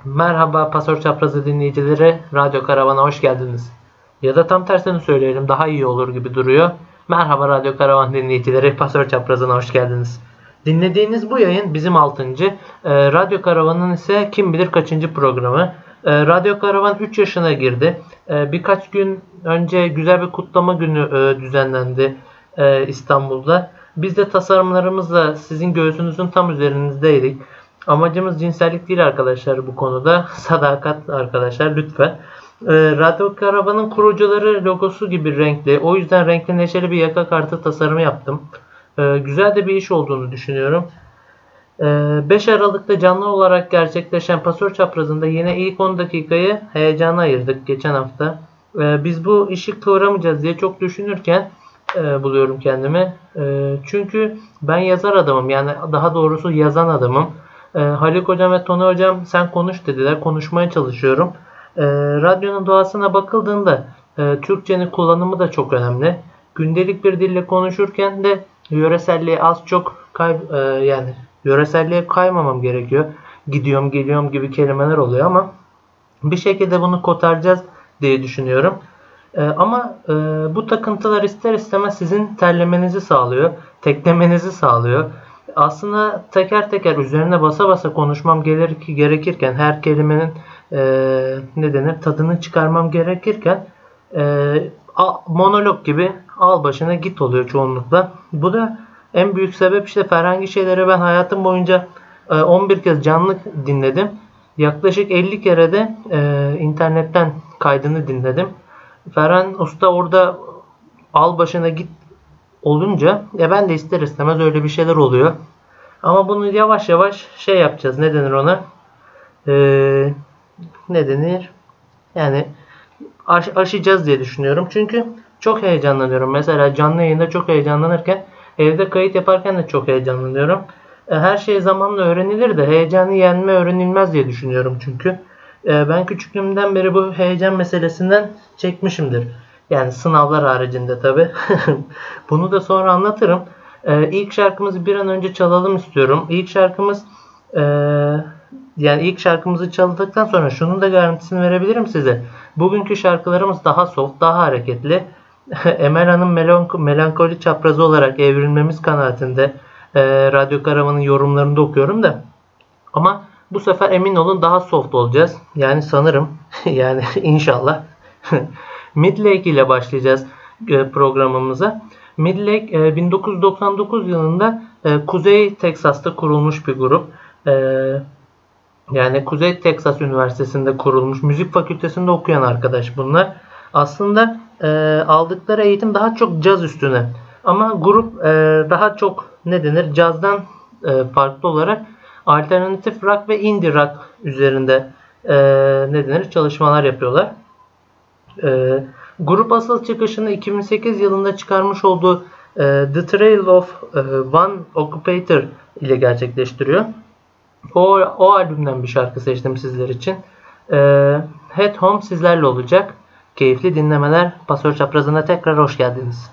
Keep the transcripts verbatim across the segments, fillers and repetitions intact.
Merhaba Pasör Çaprazı dinleyicileri, Radyo Karavan'a hoş geldiniz. Ya da tam tersini söyleyelim, daha iyi olur gibi duruyor. Merhaba Radyo Karavan dinleyicileri, Pasör Çaprazı'na hoş geldiniz. Dinlediğiniz bu yayın bizim altıncı. E, Radyo Karavan'ın ise kim bilir kaçıncı programı. E, Radyo Karavan üç yaşına girdi. E, birkaç gün önce güzel bir kutlama günü e, düzenlendi e, İstanbul'da. Biz de tasarımlarımızla sizin göğsünüzün tam üzerinizdeydik. Amacımız cinsellik değil arkadaşlar bu konuda. Sadakat arkadaşlar lütfen. Ee, Radyo Karavan'ın kurucuları logosu gibi renkli. O yüzden renkli neşeli bir yaka kartı tasarımı yaptım. Ee, güzel de bir iş olduğunu düşünüyorum. Ee, beş Aralık'ta canlı olarak gerçekleşen Pasör Çaprazı'nda yine ilk on dakikayı heyecana ayırdık geçen hafta. Ee, biz bu işi kıvıramayacağız diye çok düşünürken e, buluyorum kendimi. E, çünkü ben yazar adamım. Yani daha doğrusu yazan adamım. E, Haluk Hocam ve Tony Hocam sen konuş dediler. Konuşmaya çalışıyorum. E, radyonun doğasına bakıldığında e, Türkçenin kullanımı da çok önemli. Gündelik bir dille konuşurken de yöreselliğe az çok kay e, yani yöreselliğe kaymamam gerekiyor. Gidiyorum geliyorum gibi kelimeler oluyor ama bir şekilde bunu kotaracağız diye düşünüyorum. Ee, ama e, bu takıntılar ister istemez sizin terlemenizi sağlıyor, teklemenizi sağlıyor. Aslında teker teker üzerine basa basa konuşmam gerekir, gerekirken her kelimenin e, ne denir tadını çıkarmam gerekirken e, a, monolog gibi al başına git oluyor çoğunlukla. Bu da en büyük sebep işte Ferhangi şeyleri ben hayatım boyunca e, on bir kez canlı dinledim. Yaklaşık elli kere de e, internetten kaydını dinledim. Ferhan Usta orada al başına git olunca ya ben de ister istemez öyle bir şeyler oluyor. Ama bunu yavaş yavaş şey yapacağız. Ne denir ona? Ee, ne denir? Yani aş, aşacağız diye düşünüyorum. Çünkü çok heyecanlanıyorum. Mesela canlı yayında çok heyecanlanırken evde kayıt yaparken de çok heyecanlanıyorum. E, her şey zamanla öğrenilir de heyecanı yenme öğrenilmez diye düşünüyorum çünkü. E, ben küçüklüğümden beri bu heyecan meselesinden çekmişimdir. Yani sınavlar haricinde tabi. Bunu da sonra anlatırım. E, ilk şarkımızı bir an önce çalalım istiyorum. İlk şarkımız e, yani ilk şarkımızı çaldıktan sonra şunun da garantisini verebilirim size. Bugünkü şarkılarımız daha soft, daha hareketli. Emel Hanım melank- melankoli çaprazı olarak evrilmemiz kanaatinde e, Radyo Karavan'ın yorumlarında okuyorum da. Ama bu sefer emin olun daha soft olacağız. Yani sanırım yani inşallah Midlake ile başlayacağız e, programımıza. Midlake e, bin dokuz yüz doksan dokuz yılında e, Kuzey Teksas'ta kurulmuş bir grup. E, yani Kuzey Teksas Üniversitesi'nde kurulmuş. Müzik fakültesinde okuyan arkadaş bunlar. Aslında e, aldıkları eğitim daha çok caz üstüne. Ama grup e, daha çok ne denir cazdan e, farklı olarak alternatif rock ve indie rock üzerinde e, ne denir çalışmalar yapıyorlar. E, grup asıl çıkışını iki bin sekiz yılında çıkarmış olduğu e, The Trail of e, One Occupator ile gerçekleştiriyor. O, o albümden bir şarkı seçtim sizler için. E, Head Home sizlerle olacak. Keyifli dinlemeler. Pasör Çaprazı'na tekrar hoş geldiniz.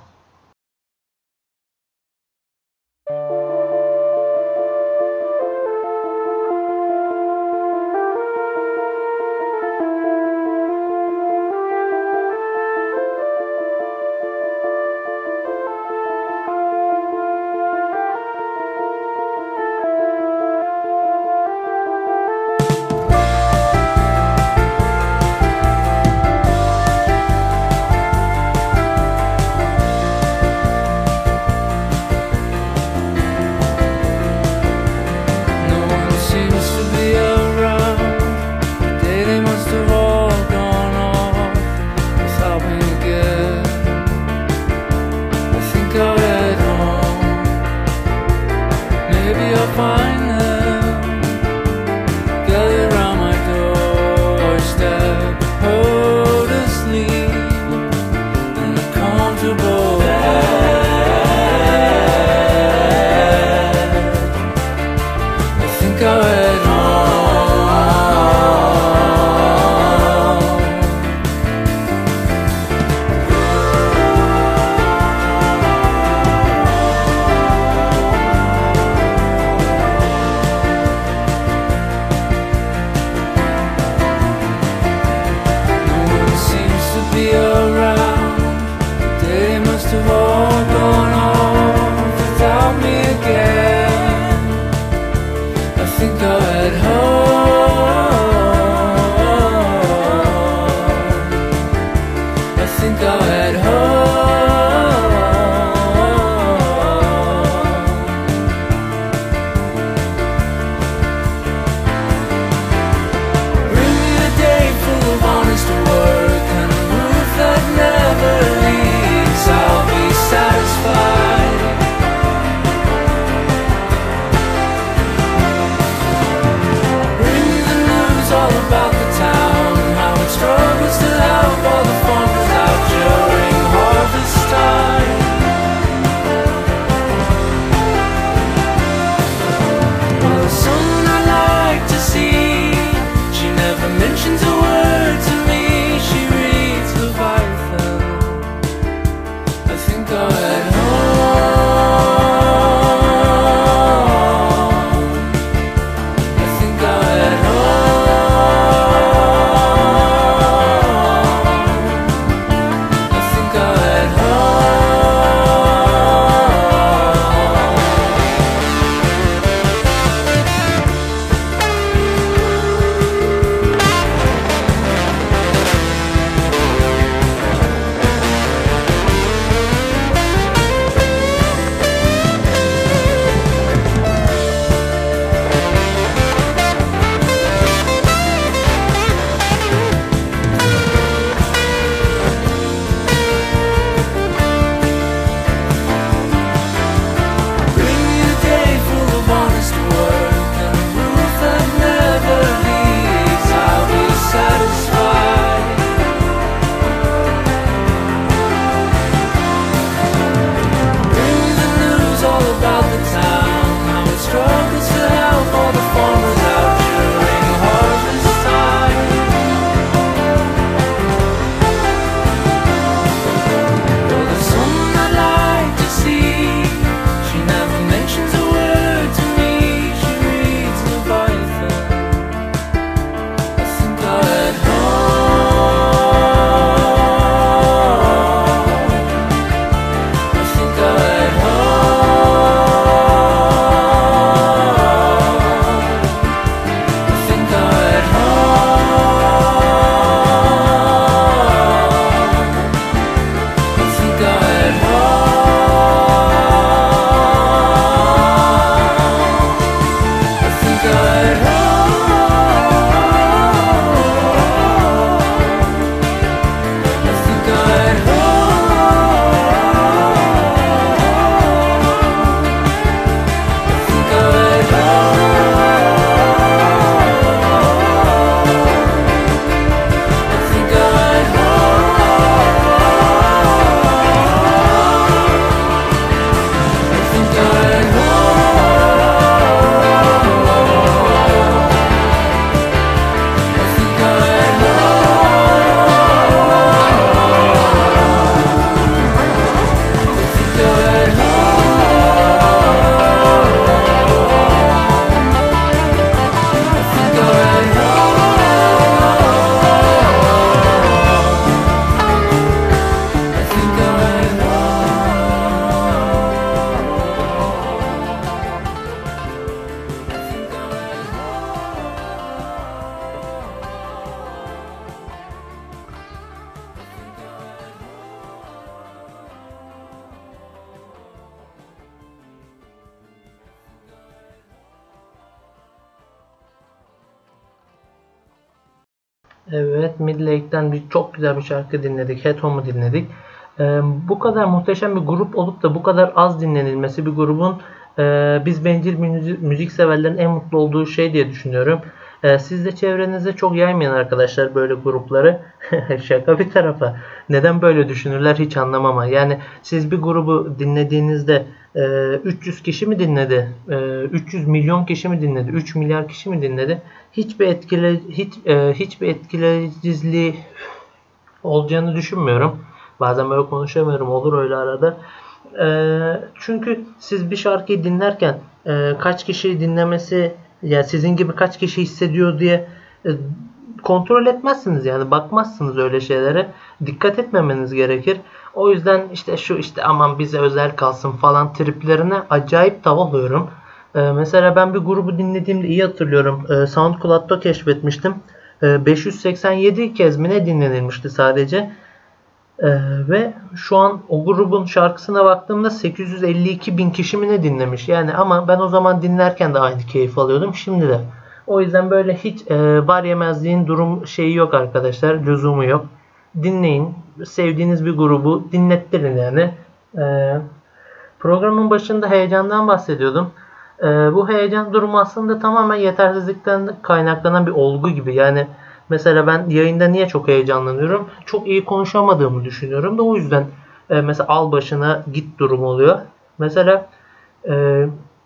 Evet, Midlake'den bir çok güzel bir şarkı dinledik. Head Home'u dinledik. Ee, bu kadar muhteşem bir grup olup da bu kadar az dinlenilmesi bir grubun e, biz bencil müzik, müzik severlerin en mutlu olduğu şey diye düşünüyorum. Ee, siz de çevrenizde çok yaymayın arkadaşlar böyle grupları. Şaka bir tarafa. Neden böyle düşünürler hiç anlamam ama. Yani siz bir grubu dinlediğinizde e, üç yüz kişi mi dinledi? E, üç yüz milyon kişi mi dinledi? üç milyar kişi mi dinledi? Hiçbir etkile hiç e, hiçbir etkileyiciliği olacağını düşünmüyorum. Bazen böyle konuşamıyorum. Olur öyle arada. E, çünkü siz bir şarkıyı dinlerken e, kaç kişi dinlemesi ya sizin gibi kaç kişi hissediyor diye e, kontrol etmezsiniz yani bakmazsınız öyle şeylere. Dikkat etmemeniz gerekir. O yüzden işte şu işte aman bize özel kalsın falan triplerine acayip tav oluyorum. Ee, mesela ben bir grubu dinlediğimde iyi hatırlıyorum. Ee, SoundCloud'da keşfetmiştim. Ee, beş yüz seksen yedi kez mi ne dinlenilmişti sadece. Ee, ve şu an o grubun şarkısına baktığımda sekiz yüz elli iki bin kişi mi ne dinlemiş. Yani ama ben o zaman dinlerken de aynı keyif alıyordum. Şimdi de. O yüzden böyle hiç e, bar yemezliğin durum şeyi yok arkadaşlar. Lüzumu yok. Dinleyin. Sevdiğiniz bir grubu dinlettirin yani. Ee, programın başında heyecandan bahsediyordum. Ee, bu heyecan durumu aslında tamamen yetersizlikten kaynaklanan bir olgu gibi. Yani mesela ben yayında niye çok heyecanlanıyorum? Çok iyi konuşamadığımı düşünüyorum da o yüzden e, mesela al başına git durumu oluyor. Mesela e,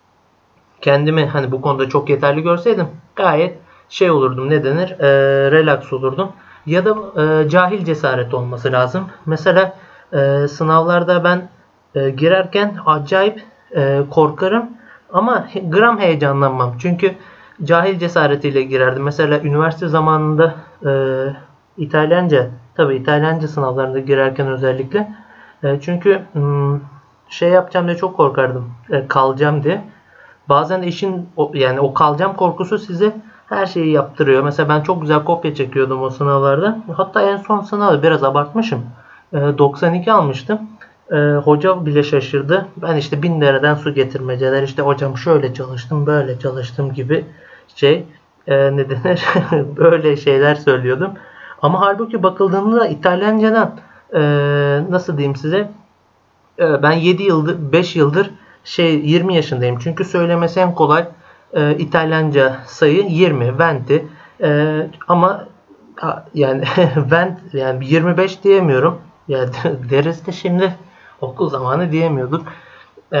kendimi hani bu konuda çok yeterli görseydim gayet şey olurdum ne denir e, relax olurdum. Ya da e, cahil cesaret olması lazım. Mesela e, sınavlarda ben e, girerken acayip e, korkarım ama gram heyecanlanmam. Çünkü cahil cesaretiyle girerdim. Mesela üniversite zamanında e, İtalyanca tabii İtalyanca sınavlarında girerken özellikle e, çünkü m, şey yapacağım diye çok korkardım. E, kalacağım diye. Bazen de işin o, yani o kalacağım korkusu size her şeyi yaptırıyor. Mesela ben çok güzel kopya çekiyordum o sınavlarda. Hatta en son sınavda biraz abartmışım. E, doksan iki almıştım. E, hoca bile şaşırdı. Ben işte bin dereden su getirmeceler işte hocam şöyle çalıştım böyle çalıştım gibi şey e, ne denir böyle şeyler söylüyordum. Ama halbuki bakıldığında İtalyancadan e, nasıl diyeyim size e, ben yedi yıldır beş yıldır şey yirmi yaşındayım. Çünkü söylemesi en kolay e, İtalyanca sayı yirmi venti. E, ama ha, yani vent yani yirmi beş diyemiyorum. Ya deriz de şimdi okul zamanı diyemiyorduk. E,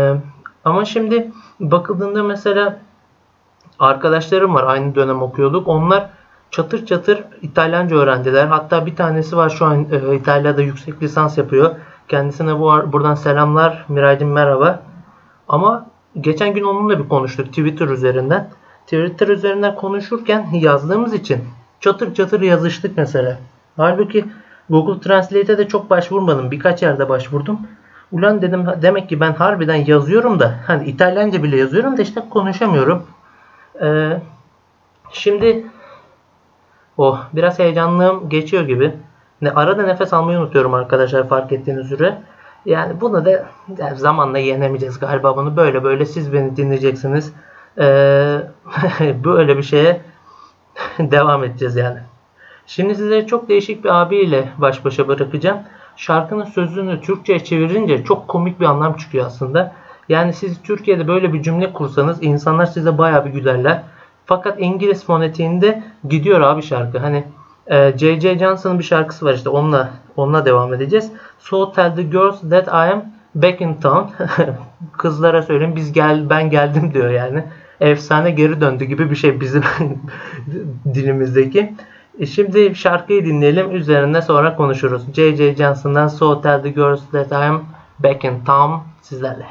ama şimdi bakıldığında mesela arkadaşlarım var aynı dönem okuyorduk. Onlar çatır çatır İtalyanca öğrendiler. Hatta bir tanesi var şu an e, İtalya'da yüksek lisans yapıyor. Kendisine bu buradan selamlar. Miraycığım merhaba. Ama geçen gün onunla bir konuştuk Twitter üzerinden. Twitter üzerinden konuşurken yazdığımız için çatır çatır yazıştık mesela. Halbuki Google Translate'e de çok başvurmadım. Birkaç yerde başvurdum. Ulan dedim demek ki ben harbiden yazıyorum da hani İtalyanca bile yazıyorum da işte konuşamıyorum. Ee, şimdi oh biraz heyecanlığım geçiyor gibi. Ne arada nefes almayı unutuyorum arkadaşlar fark ettiğiniz üzere. Yani bunu da yani zamanla yenemeyeceğiz galiba bunu böyle böyle siz beni dinleyeceksiniz. Ee, böyle bir şeye devam edeceğiz yani. Şimdi size çok değişik bir abiyle baş başa bırakacağım. Şarkının sözünü Türkçe'ye çevirince çok komik bir anlam çıkıyor aslında. Yani siz Türkiye'de böyle bir cümle kursanız insanlar size bayağı bir gülerler. Fakat İngiliz fonetiğinde gidiyor abi şarkı. Hani e, J J Johnson'ın bir şarkısı var işte onunla onunla devam edeceğiz. So tell the girls that I am back in town. Kızlara söyleyeyim biz gel ben geldim diyor yani. Efsane geri döndü gibi bir şey bizim dilimizdeki. E şimdi şarkıyı dinleyelim üzerine sonra konuşuruz. J J Johnson'dan So tell the girls that I am back in town sizlerle.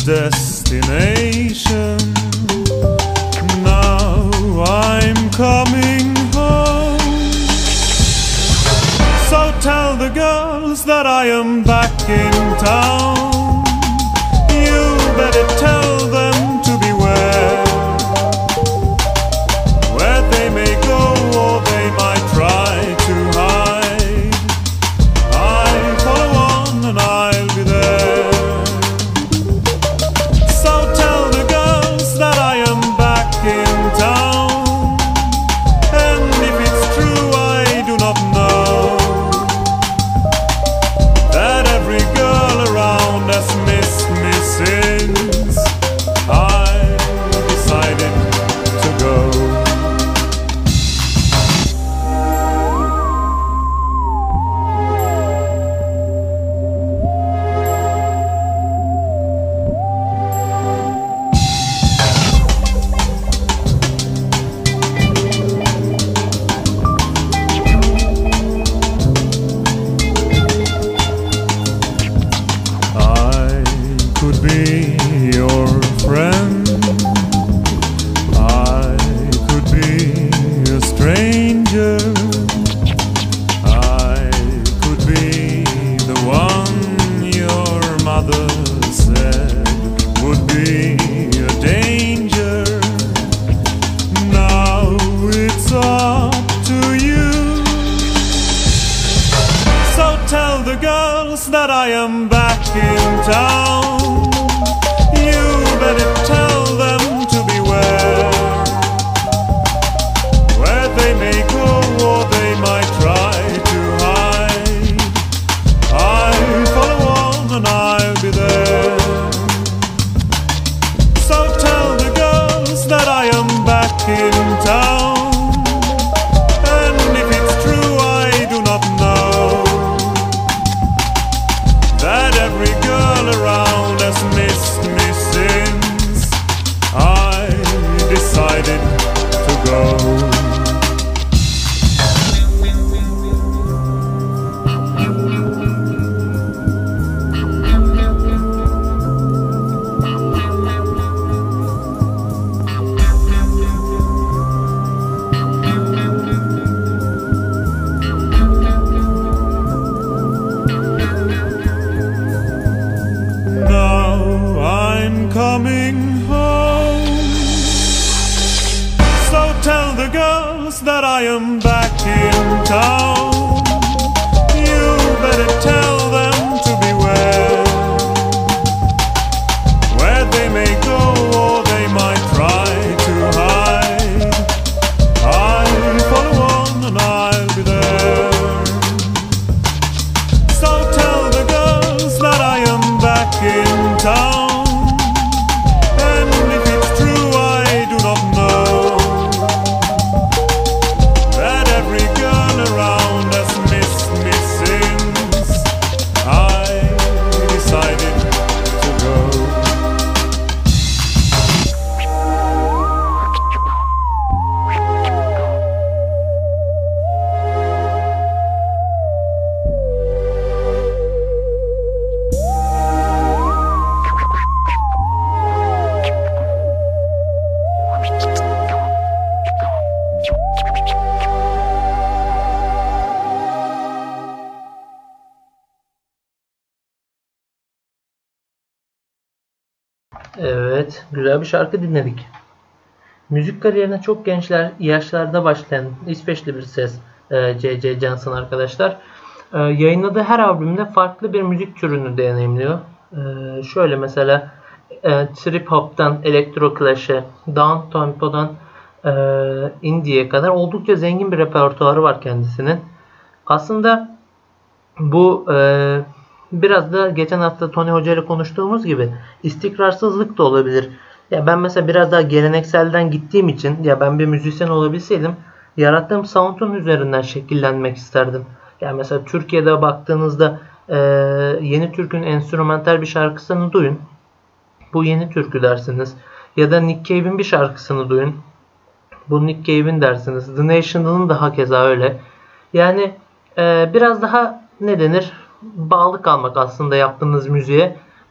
destination. Now I'm coming home. So tell the girls that I am back in town. You better tell them to beware, where they may go or they might try to hide. I follow on and I'll be there. So tell the girls that I am back in town. And if it's true, I do not know that every girl around has missed me since I decided to go. I could be your friend, I could be a stranger, I could be the one your mother said would be a danger. Now it's up to you. So tell the girls that I am back in town. You better tell them to beware, where they may go or they might try to hide. I follow on and I'll be there. So tell the girls that I am back in town. And if it's true, I do not know that every girl around has missed me since I decided to go. Now I'm coming home. So tell the girls that I am back in town. You better tell them to beware, where they may go or they might try to hide. I follow on and I'll be there. So tell the girls that I am back in town. And if it's true, I do not know that every girl around has missed me since I decided to go. Evet, güzel bir şarkı dinledik. Müzik kariyerine çok gençler yaşlarda başlayan İsveçli bir ses e, C C Johnson arkadaşlar. E, yayınladığı her albümde farklı bir müzik türünü deneyimliyor. E, şöyle mesela e, trip hop'tan electro clash'e, down tempo'dan e, indie'ye kadar oldukça zengin bir repertuarı var kendisinin. Aslında bu e, biraz da geçen hafta Tony Hoca ile konuştuğumuz gibi istikrarsızlık da olabilir. Ya ben mesela biraz daha gelenekselden gittiğim için, ya ben bir müzisyen olabilseydim yarattığım sound'un üzerinden şekillenmek isterdim. Yani mesela Türkiye'de baktığınızda e, Yeni Türk'ün enstrümantal bir şarkısını duyun. Bu Yeni Türk'ü dersiniz. Ya da Nick Cave'in bir şarkısını duyun. Bu Nick Cave'in dersiniz. The National'ın da hakeza öyle. Yani e, biraz daha ne denir? Bağlı kalmak aslında yaptığınız müziğe.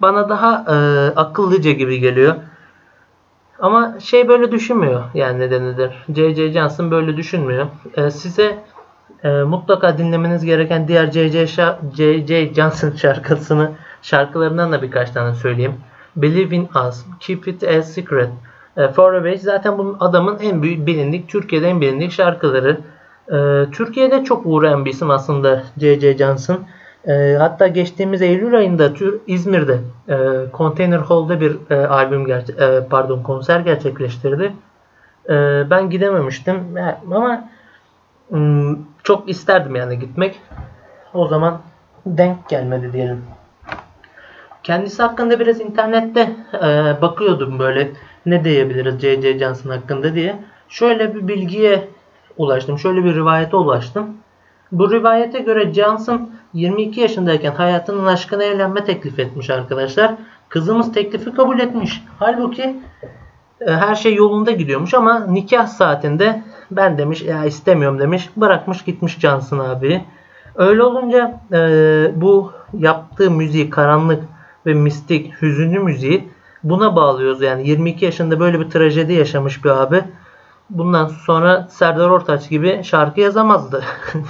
bana daha e, akıllıca gibi geliyor. Ama şey böyle düşünmüyor. Yani nedenidir. J J. Johnson böyle düşünmüyor. E, size e, mutlaka dinlemeniz gereken diğer J J. J J. Johnson şarkısını şarkılarından da birkaç tane söyleyeyim. Believe in Us, Keep It a Secret, e, For Away zaten bu adamın en büyük bilindik, Türkiye'de en bilindik şarkıları. E, Türkiye'de çok uğrayan bir isim aslında J J. Johnson. E, hatta geçtiğimiz Eylül ayında Tür İzmir'de e, Container Hall'da bir e, albüm gerçe- e, pardon konser gerçekleştirdi. E, ben gidememiştim e, ama m, çok isterdim yani gitmek. O zaman denk gelmedi diyelim. Kendisi hakkında biraz internette e, bakıyordum böyle ne diyebiliriz J J. Johnson hakkında diye. Şöyle bir bilgiye ulaştım. Şöyle bir rivayete ulaştım. Bu rivayete göre Johnson yirmi iki yaşındayken hayatının aşkına evlenme teklif etmiş arkadaşlar. Kızımız teklifi kabul etmiş. Halbuki e, her şey yolunda gidiyormuş ama nikah saatinde ben demiş ya istemiyorum demiş. Bırakmış gitmiş Johnson abi. Öyle olunca e, bu yaptığı müziği karanlık ve mistik, hüzünlü müziği buna bağlıyoruz. Yani yirmi iki yaşında böyle bir trajedi yaşamış bir abi. Bundan sonra Serdar Ortaç gibi şarkı yazamazdı.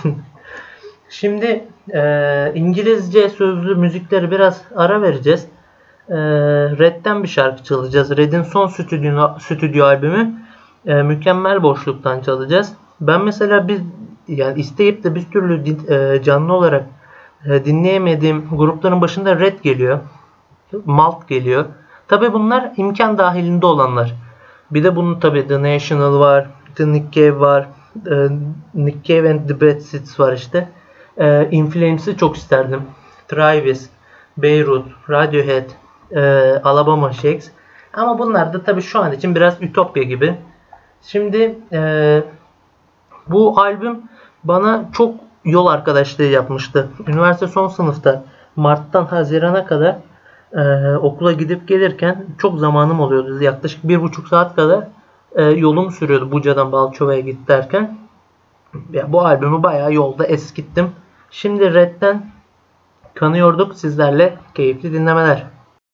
Şimdi e, İngilizce sözlü müzikleri biraz ara vereceğiz. E, Red'den bir şarkı çalacağız. Red'in son stüdyo, stüdyo albümü e, Mükemmel Boşluk'tan çalacağız. Ben mesela biz yani isteyip de bir türlü e, canlı olarak e, dinleyemediğim grupların başında Red geliyor. Malt geliyor. Tabi bunlar imkan dahilinde olanlar. Bir de bunun tabi The National var, The Nick Cave var, e, Nick Cave and the Bad Seeds var işte. E, In Flames'i çok isterdim. Travis, Beirut, Radiohead, e, Alabama Shakes. Ama bunlar da tabi şu an için biraz ütopya gibi. Şimdi e, bu albüm bana çok yol arkadaşlığı yapmıştı. Üniversite son sınıfta Mart'tan Haziran'a kadar Ee, okula gidip gelirken çok zamanım oluyordu. Yaklaşık bir buçuk saat kadar e, yolum sürüyordu Buca'dan Balçova'ya git derken. Ya, bu albümü bayağı yolda eskittim. Şimdi Red'den Kanıyorduk sizlerle keyifli dinlemeler.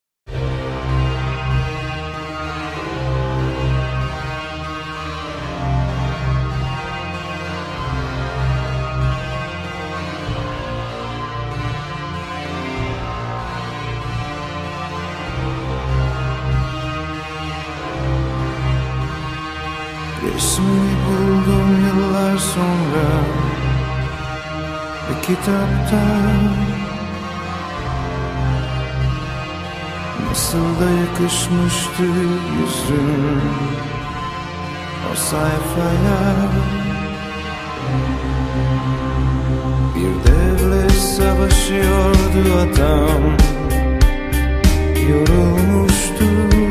Resmini buldum yıllar sonra bir kitapta. Nasıl da yakışmıştı yüzün o sayfaya. Bir devlet savaşıyordu adam, yorulmuştu.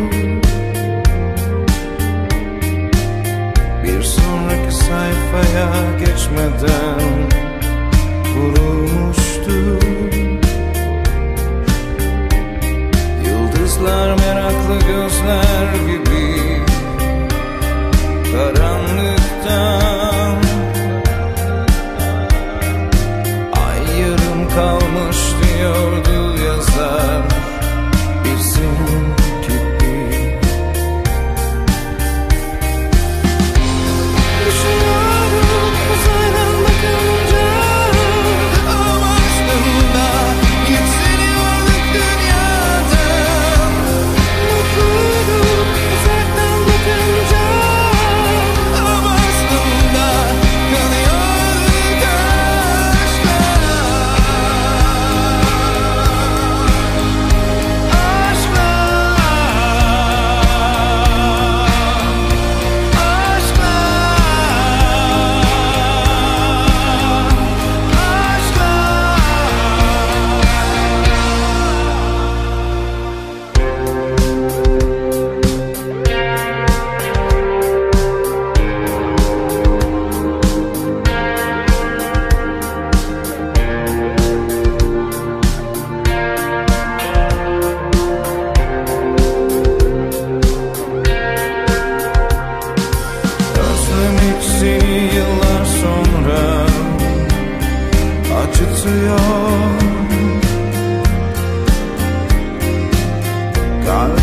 Bir sonraki sayfaya geçmeden vurulmuştu. Yıldızlar meraklı gözler gibi karanlıktan. Ay yarım kalmış diyordu yazar bizim gibi. Düşünüyorum uzaydan bakınca, amaçlarında yükseliyorduk dünyada.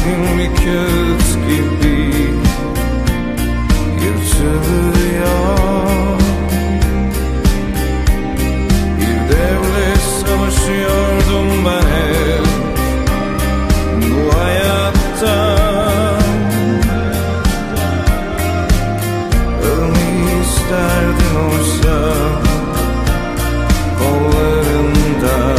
Kalbim bir kağıt gibi yırtılıyor. Bir devlet savaşıyordum ben hep bu hayatta. Ölmeyi isterdim oysa kollarında.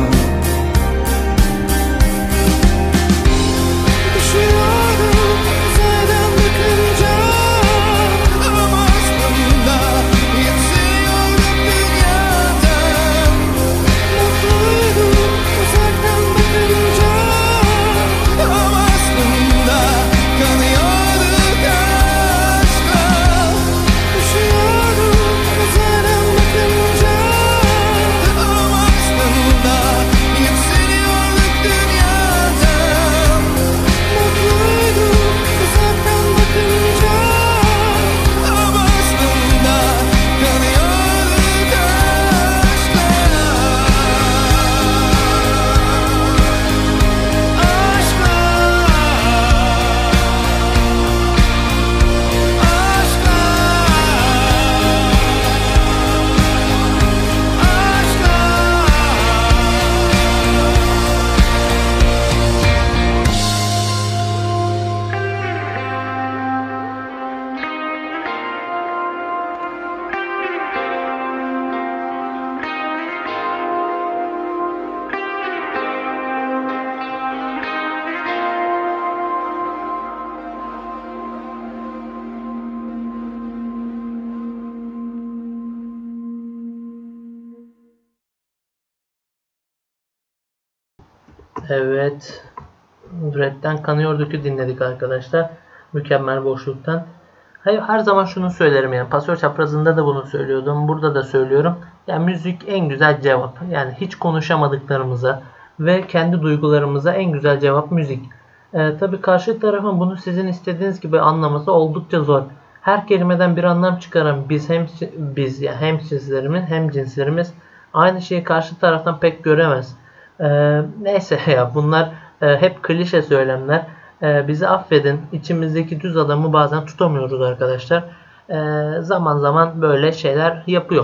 Evet. Red'den Kanıyorduk'u dinledik arkadaşlar. Mükemmel boşluktan. Hayır, her zaman şunu söylerim yani. Pasör çaprazında da bunu söylüyordum. Burada da söylüyorum. Yani müzik en güzel cevap. Yani hiç konuşamadıklarımıza ve kendi duygularımıza en güzel cevap müzik. Ee, tabii karşı tarafın bunu sizin istediğiniz gibi anlaması oldukça zor. Her kelimeden bir anlam çıkaran biz hem biz yani hem cinslerimiz hem cinslerimiz aynı şeyi karşı taraftan pek göremez. Ee, neyse ya bunlar e, hep klişe söylemler. Ee, bizi affedin. İçimizdeki düz adamı bazen tutamıyoruz arkadaşlar. Ee, zaman zaman böyle şeyler yapıyor.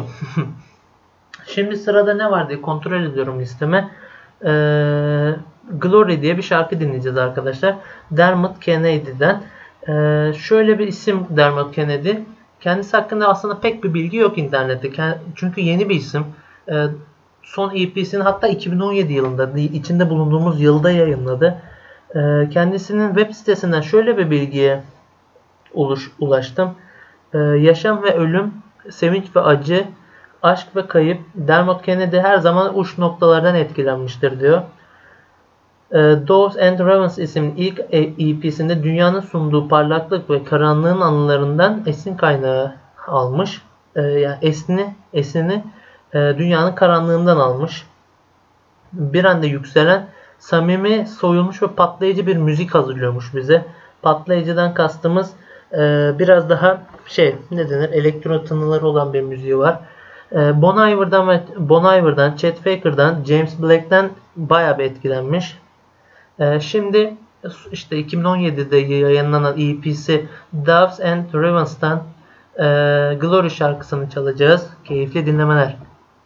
Şimdi sırada ne var diye kontrol ediyorum listeme. Ee, Glory diye bir şarkı dinleyeceğiz arkadaşlar. Dermot Kennedy'den. Ee, şöyle bir isim Dermot Kennedy. Kendisi hakkında aslında pek bir bilgi yok internette. Çünkü yeni bir isim. Ee, son E P'sini hatta iki bin on yedi yılında, içinde bulunduğumuz yılda yayınladı. Ee, kendisinin web sitesinden şöyle bir bilgiye uluş, ulaştım. Ee, yaşam ve ölüm, sevinç ve acı, aşk ve kayıp, Dermot Kennedy her zaman uç noktalardan etkilenmiştir diyor. Doves and Ravens isimli ilk E P'sinde dünyanın sunduğu parlaklık ve karanlığın anılarından esin kaynağı almış. Ee, yani esini, esini e, dünyanın karanlığından almış. Bir anda yükselen, samimi, soyulmuş ve patlayıcı bir müzik hazırlıyormuş bize. Patlayıcıdan kastımız e, biraz daha şey, ne denir, elektro tınıları olan bir müziği var. E, Bon Iver'dan ve Bon Iver'dan, Chet Faker'dan, James Blake'den bayağı bir etkilenmiş. Ee, şimdi işte iki bin on yedide yayınlanan E P'si Doves and Ravens'tan e, Glory şarkısını çalacağız. Keyifli dinlemeler.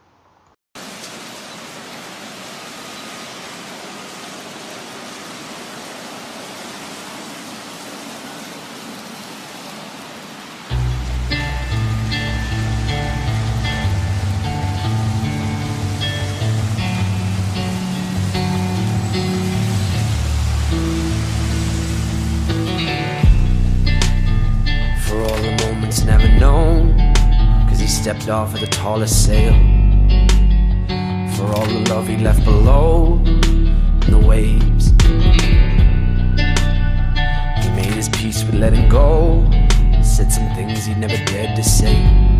Stepped off of the tallest sail. For all the love he left below in the waves, he made his peace with letting go. Said some things he never dared to say.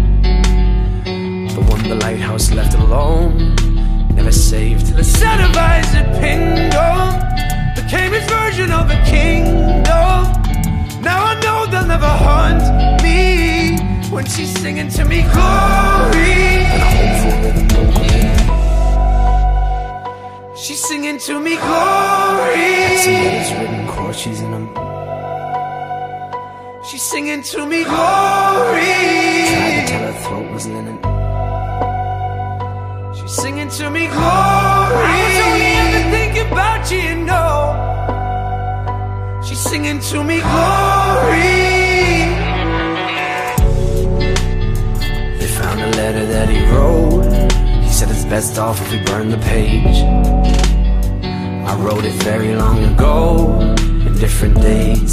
The one the lighthouse left alone, never saved. Till the son of Isaac Pingo became his version of a kingdom. Now I know they'll never hunt me when she's singing to me glory. And I hope for rhythm will come in. She's singing to me glory. That's the letters written chord. course she's in them. She's singing to me glory. Tried to tell her throat was linen. She's singing to me glory. I was only ever thinking about you, you know. She's singing to me glory. They found a letter that he wrote. He said it's best off if we burn the page. I wrote it very long ago, in different dates.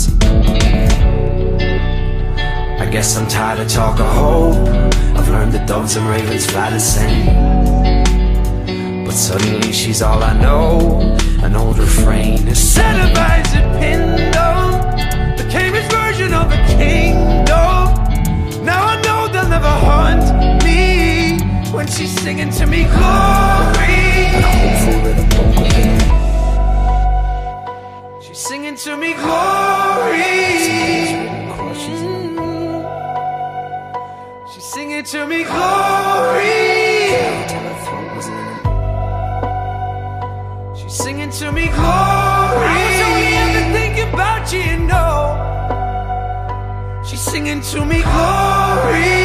I guess I'm tired of talk of hope. I've learned that doves and ravens fly the same. But suddenly she's all I know. An old refrain instead of Isaac Pindle became his version of a kingdom. Now I know they'll never hunt me when she's singing to me glory. And I'm hopeful that it won't begin. She's singing to me glory. She's singing to me glory. She's singing to me glory. I was only ever thinking about you, you know. She's singing to me glory.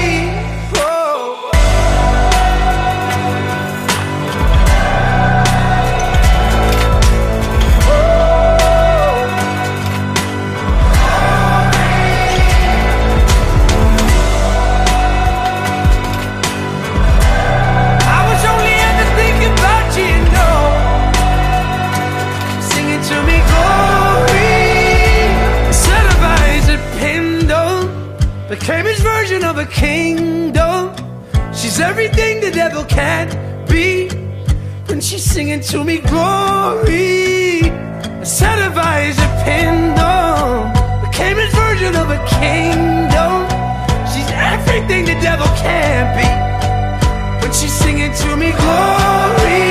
Became his version of a kingdom. She's everything the devil can't be when she's singing to me glory. Instead of Isaac Pindle became his version of a kingdom. She's everything the devil can't be when she's singing to me glory.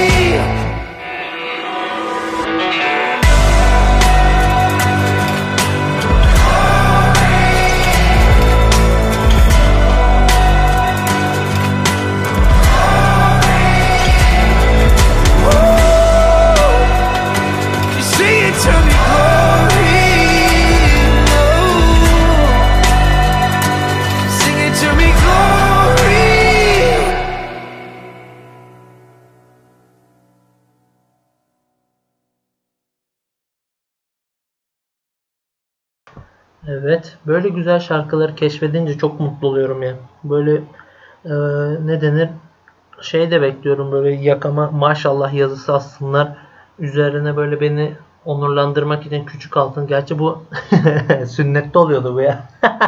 Evet, böyle güzel şarkıları keşfedince çok mutlu oluyorum ya. Böyle e, ne denir? Şey de bekliyorum, böyle yakama maşallah yazısı assınlar. Üzerine böyle beni onurlandırmak için küçük altın. Gerçi bu sünnette oluyordu bu ya.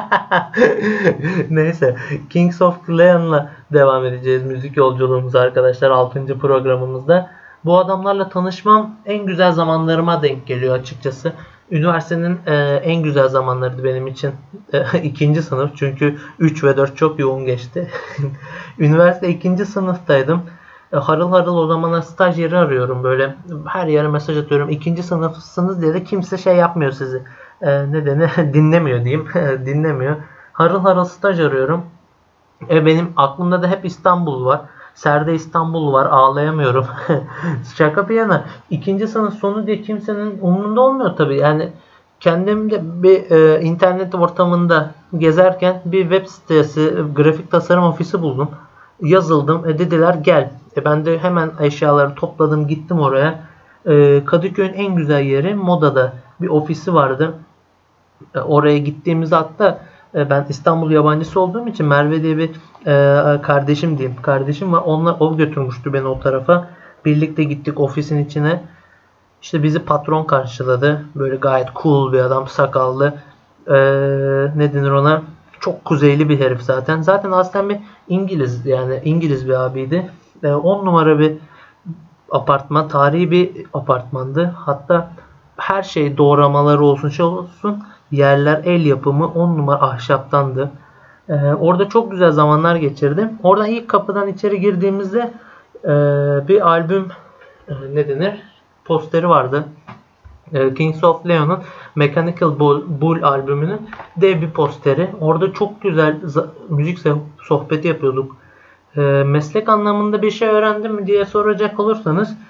Neyse, Kings of Leon'la devam edeceğiz müzik yolculuğumuza arkadaşlar altıncı programımızda. Bu adamlarla tanışmam en güzel zamanlarıma denk geliyor açıkçası. Üniversitenin e, en güzel zamanlarıydı benim için. E, ikinci sınıf, çünkü üç ve dört çok yoğun geçti. Üniversite ikinci sınıftaydım. E, harıl harıl o zamanlar staj yeri arıyorum. Böyle her yere mesaj atıyorum. İkinci sınıfsınız diye de kimse şey yapmıyor sizi. E, nedeni dinlemiyor diyeyim. Dinlemiyor. Harıl harıl staj arıyorum. E, benim aklımda da hep İstanbul var. Serde İstanbul var. Ağlayamıyorum. Şaka bir yana. İkinci sınıf sonu diye kimsenin umurunda olmuyor tabii. Yani kendim de bir e, internet ortamında gezerken bir web sitesi, grafik tasarım ofisi buldum. Yazıldım. E, dediler gel. E, ben de hemen eşyaları topladım. Gittim oraya. E, Kadıköy'ün en güzel yeri Moda'da bir ofisi vardı. E, oraya gittiğimizde hatta ben İstanbul yabancısı olduğum için Merve diye bir e, kardeşim diyeyim. Kardeşim var. Onlar, o götürmüştü beni o tarafa. Birlikte gittik ofisin içine. İşte bizi patron karşıladı. Böyle gayet cool bir adam. Sakallı. E, ne denir ona? Çok kuzeyli bir herif zaten. Zaten aslen bir İngiliz. Yani İngiliz bir abiydi. on e, numara bir apartman. Tarihi bir apartmandı. Hatta her şey doğramaları olsun şey olsun. Yerler el yapımı on numara ahşaptandı. Ee, orada çok güzel zamanlar geçirdim. Oradan ilk kapıdan içeri girdiğimizde e, bir albüm e, ne denir? Posteri vardı. E, Kings of Leon'un Mechanical Bull, Bull albümünün dev bir posteri. Orada çok güzel müzik sohbeti yapıyorduk. E, meslek anlamında bir şey öğrendim mi diye soracak olursanız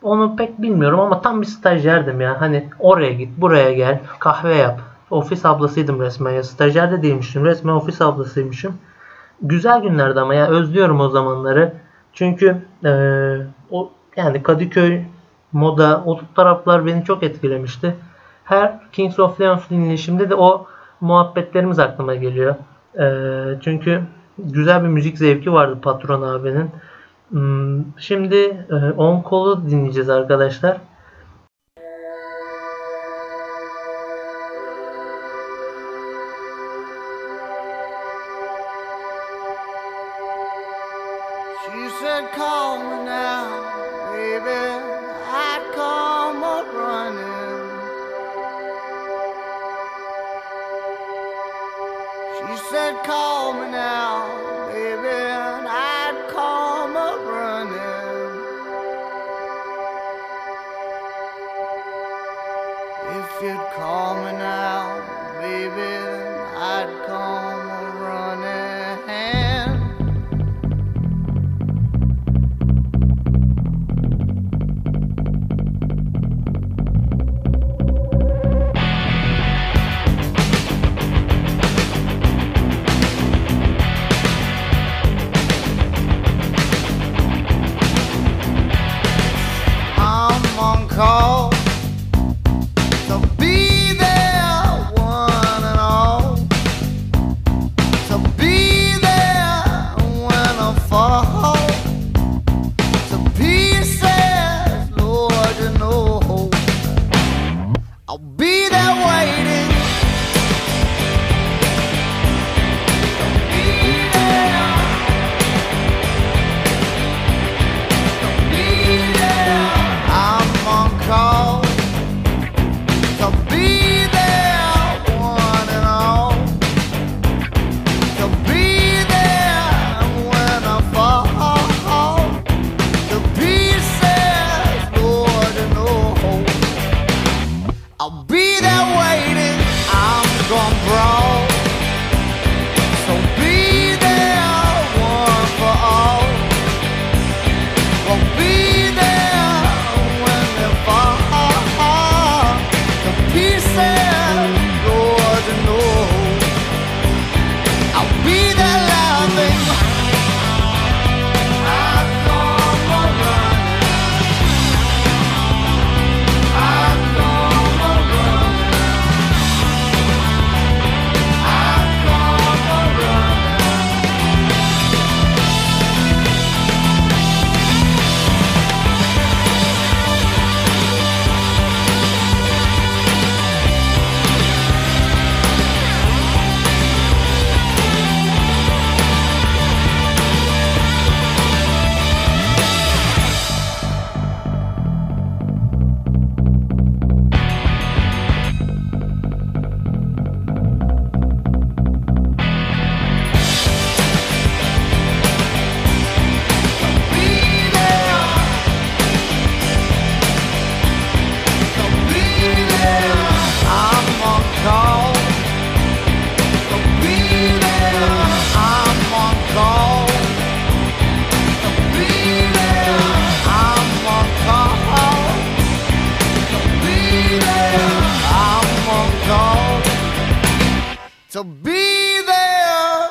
Onu pek bilmiyorum ama tam bir stajyerdim ya. Hani oraya git, buraya gel, kahve yap. Ofis ablasıydım resmen ya. Stajyer de değilmişim. Resmen ofis ablasıymışım. Güzel günlerdi ama ya, özlüyorum o zamanları. Çünkü eee, o yani Kadıköy, Moda, o taraflar beni çok etkilemişti. Her Kings of Leon dinleyişimde de o muhabbetlerimiz aklıma geliyor. Eee, çünkü güzel bir müzik zevki vardı Patron abinin. Hmm, Şimdi e, On Call'u dinleyeceğiz arkadaşlar. She said, call me now, baby. I'd come up running. She said, call me now, baby, and I'd come up running. If you'd call me now, baby, I'd come a running. I'm on call to be there, one and all. To be there when I fall to pieces, Lord, you know. I'll be there waiting. Be there. Be there. I'm on call to be there, one and all. To be there when I fall to pieces, Lord, you know. I'll be there waiting. I'm gone broke. So be there, one for all. I'll be there when they fall to pieces, Lord, you know. I'll be there laughing. I've come a running. I've come a running. I've come a running. Be there. So be there. I'm on call. So be there. I'm on call. So be there. I'm on call. So be there. I'm on call. So be there.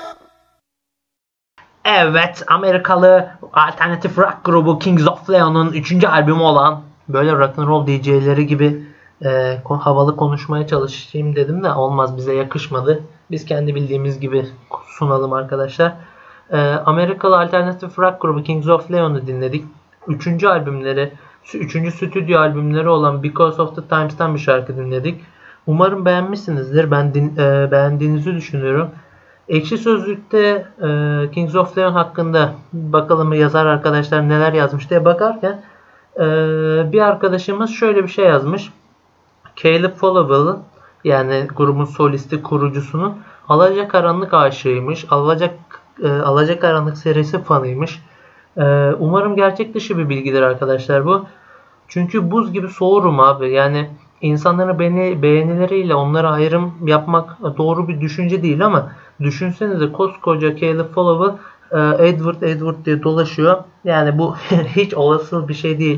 Evet, Amerikalı alternatif rock grubu Kings of Leon'un üçüncü albümü olan, böyle rock'n'roll D J'leri gibi e, ko- havalı konuşmaya çalışayım dedim de olmaz, bize yakışmadı. Biz kendi bildiğimiz gibi sunalım arkadaşlar. E, Amerikalı alternatif rock grubu Kings of Leon'u dinledik. Üçüncü albümleri, üçüncü stüdyo albümleri olan Because of the Times'tan bir şarkı dinledik. Umarım beğenmişsinizdir. Ben din, e, beğendiğinizi düşünüyorum. Ekşi Sözlük'te e, Kings of Leon hakkında bakalım yazar arkadaşlar neler yazmış diye bakarken e, bir arkadaşımız şöyle bir şey yazmış. Caleb Followill, yani grubun solisti, kurucusunun Alacakaranlık aşığıymış. Alacak e, Alacakaranlık serisi fanıymış. E, umarım gerçek dışı bir bilgidir arkadaşlar bu. Çünkü buz gibi soğurum abi. Yani insanların beni beğenileriyle onlara ayrım yapmak doğru bir düşünce değil ama düşünsenize, koskoca Caleb Followill e, Edward Edward diye dolaşıyor. Yani bu hiç olası bir şey değil.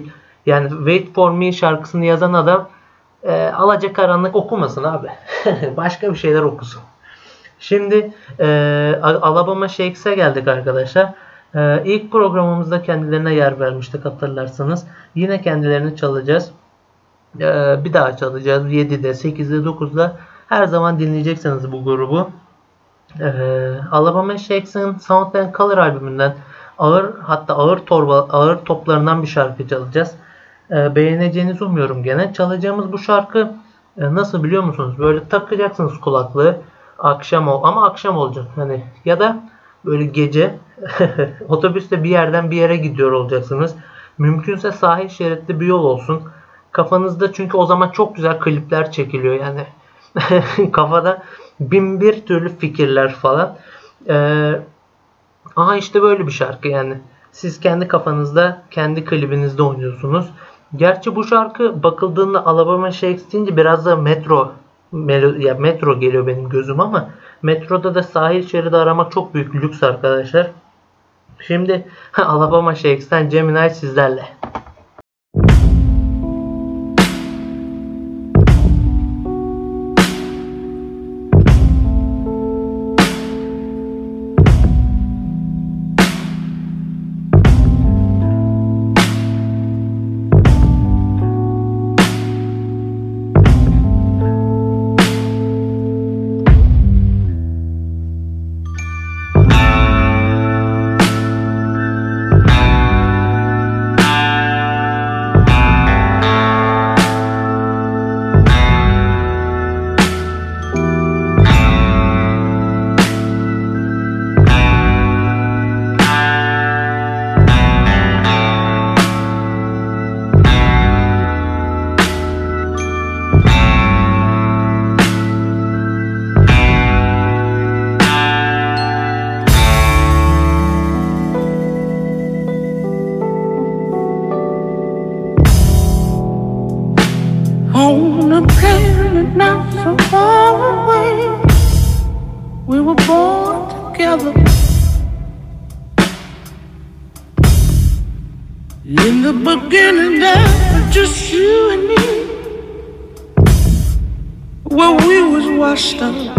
Yani Wait For Me şarkısını yazan adam e, Alacakaranlık okumasın abi. Başka bir şeyler okusun. Şimdi e, Alabama Shakes'e geldik arkadaşlar. E, ilk programımızda kendilerine yer vermiştik hatırlarsanız. Yine kendilerini çalacağız. E, bir daha çalacağız. yedide, sekizde, dokuzda her zaman dinleyeceksiniz bu grubu. E, Alabama Shakes'in Sound and Color albümünden ağır, hatta ağır torba, ağır toplarından bir şarkı çalacağız. E, beğeneceğinizi umuyorum gene. Çalacağımız bu şarkı e, nasıl biliyor musunuz? Böyle takacaksınız kulaklığı. Akşam ol ama akşam olacak. Hani ya da böyle gece otobüste bir yerden bir yere gidiyor olacaksınız. Mümkünse sahil şeritli bir yol olsun. Kafanızda çünkü o zaman çok güzel klipler çekiliyor yani. Kafada bin bir türlü fikirler falan. Ee, aha işte böyle bir şarkı yani. Siz kendi kafanızda, kendi klibinizde oynuyorsunuz. Gerçi bu şarkı bakıldığında Alabama Shakes deyince biraz da metro ya metro geliyor benim gözüm ama metroda da sahil şeridi aramak çok büyük lüks arkadaşlar. Şimdi Alabama Shakes'ten Gemini sizlerle. On a planet not so far away, we were born together. In the beginning, there was just you and me. Well, we was washed up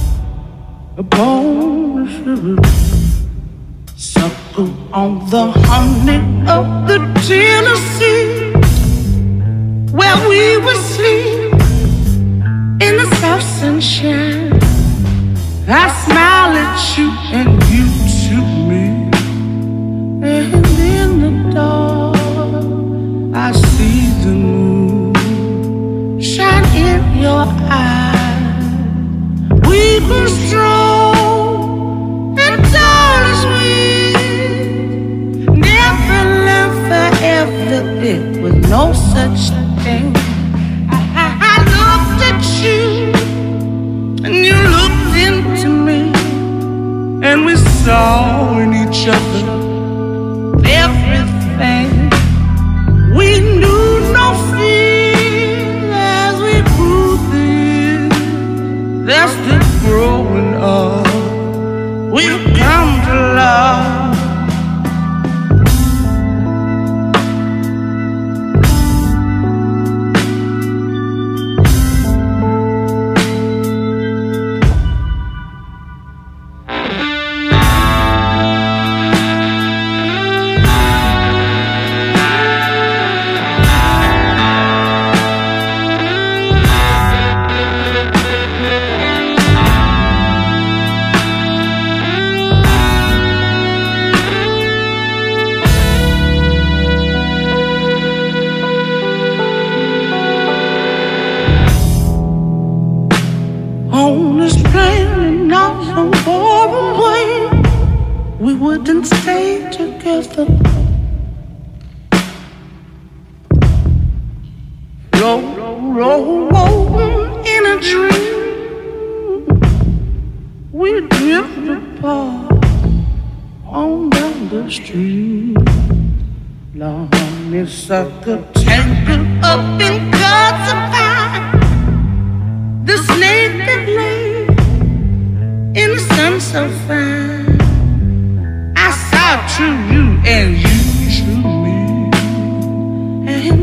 upon the sugar, suckle on the honey of the Tennessee. Where we would sleep in the soft sunshine. I smile at you and you to me. And in the dark I see the moon shine in your eyes. We grew strong and tall as we never lived forever. It was no such thing. I, I looked at you and you looked into me, and we saw in each other everything. We knew no fear as we grew this. That's the growing up we've come to love. On this planet not so far away, we wouldn't stay together. Roll, roll, roll in a dream. We drift apart on down the street. Long as sucker tangled up in God's eye. The snake that lay in the sun so fine. I saw through you and you through me. And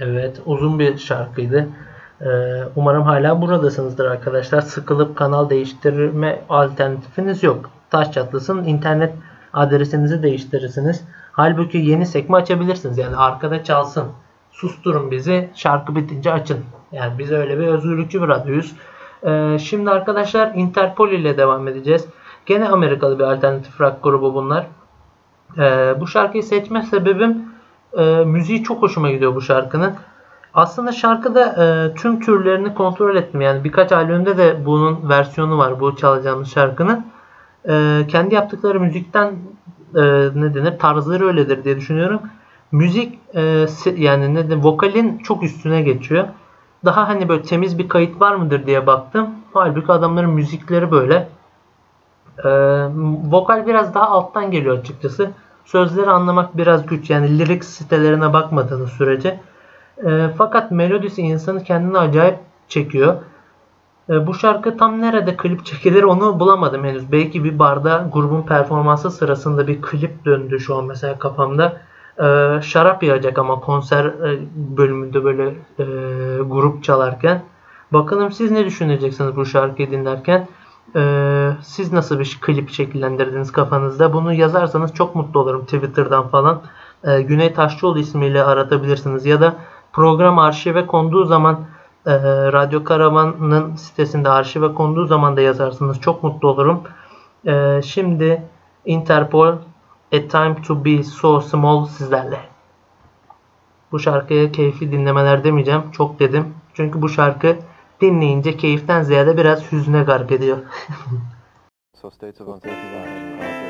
Evet, uzun bir şarkıydı. Ee, umarım hala buradasınızdır arkadaşlar. Sıkılıp kanal değiştirme alternatifiniz yok. Taş çatlasın, internet adresinizi değiştirirsiniz. Halbuki yeni sekme açabilirsiniz. Yani arkada çalsın. Susturun bizi. Şarkı bitince açın. Yani biz öyle bir özgürlükçü bir radyoyuz. Ee, şimdi arkadaşlar Interpol ile devam edeceğiz. Gene Amerikalı bir alternatif rock grubu bunlar. Ee, bu şarkıyı seçme sebebim e, müziği çok hoşuma gidiyor bu şarkının. Aslında şarkıda e, tüm türlerini kontrol ettim. Yani birkaç albümde de bunun versiyonu var, bu çalacağımız şarkının. E, kendi yaptıkları müzikten e, ne denir, tarzları öyledir diye düşünüyorum. Müzik e, yani ne denir, vokalin çok üstüne geçiyor. Daha hani böyle temiz bir kayıt var mıdır diye baktım. Halbuki adamların müzikleri böyle. E, vokal biraz daha alttan geliyor açıkçası. Sözleri anlamak biraz güç. Yani lyrics sitelerine bakmadığınız sürece. E, fakat melodisi insanı kendine acayip çekiyor. E, bu şarkı tam nerede klip çekilir onu bulamadım henüz. Belki bir barda grubun performansı sırasında bir klip döndü şu an mesela kafamda. E, şarap yağacak ama konser e, bölümünde böyle e, grup çalarken. Bakalım siz ne düşüneceksiniz bu şarkıyı dinlerken? E, siz nasıl bir klip şekillendirdiniz kafanızda? Bunu yazarsanız çok mutlu olurum Twitter'dan falan. E, Güney Taşçıoğlu ismiyle aratabilirsiniz ya da program arşive konduğu zaman e, Radyo Karavan'ın sitesinde arşive konduğu zaman da yazarsınız. Çok mutlu olurum. E, şimdi Interpol A Time to Be So Small sizlerle. Bu şarkıya keyifli dinlemeler demeyeceğim. Çok dedim. Çünkü bu şarkı dinleyince keyiften ziyade biraz hüzüne gark ediyor. So states of uncertainty.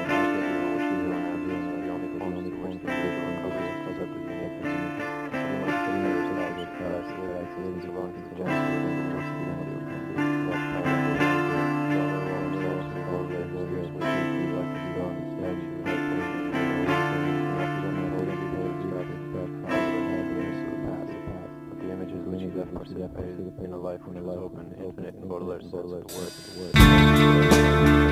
In a life when it's open, infinite, and Baudelaire says the word.